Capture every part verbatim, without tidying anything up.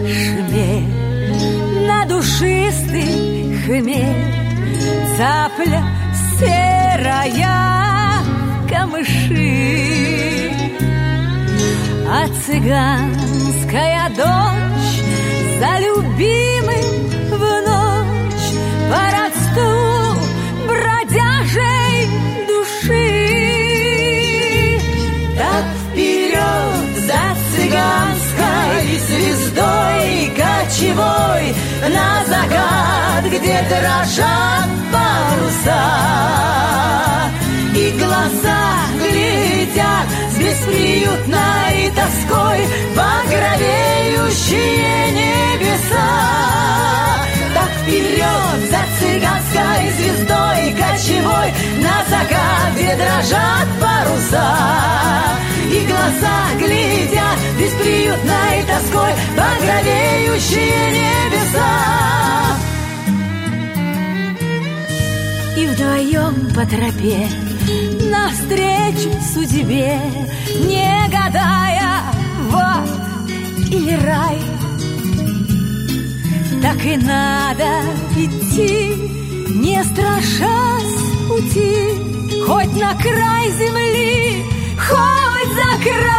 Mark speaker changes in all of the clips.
Speaker 1: шмель, на душистый хмель, цапля серая камыши, а цыганская дочь за любимым в ночь по родству бродяжей души. Так вперед за цыганской звездой кочевой на закат, где дрожат паруса, и глаза глядят с бесприютной тоской багровеющие небеса. Так вперед за цыганской звездой кочевой на закат, где дрожат паруса, и глаза глядят с бесприютной тоской багровеющие небеса. И вдвоем по тропе навстречу судьбе, не гадая, в ад или рай, так и надо идти, не страшась пути, хоть на край земли, хоть за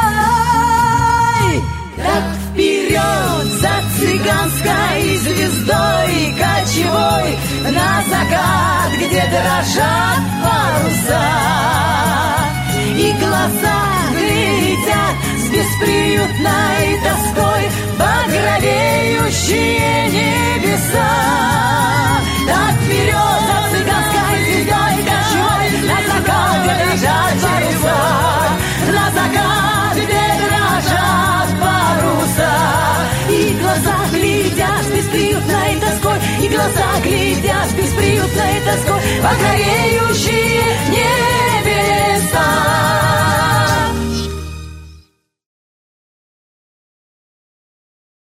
Speaker 1: край. Так вперед за цыганской звездой кочевой на закат, где дрожат паруса, и глаза глядят с бесприютной тоской багровеющие небеса. Так вперед за цыганской звездой кочевой на закат, где дрожат паруса, на закат, где дрожат паруса, и глаза глядят с бесприютной тоской, и глаза глядят с бесприютной тоской багровеющие небеса.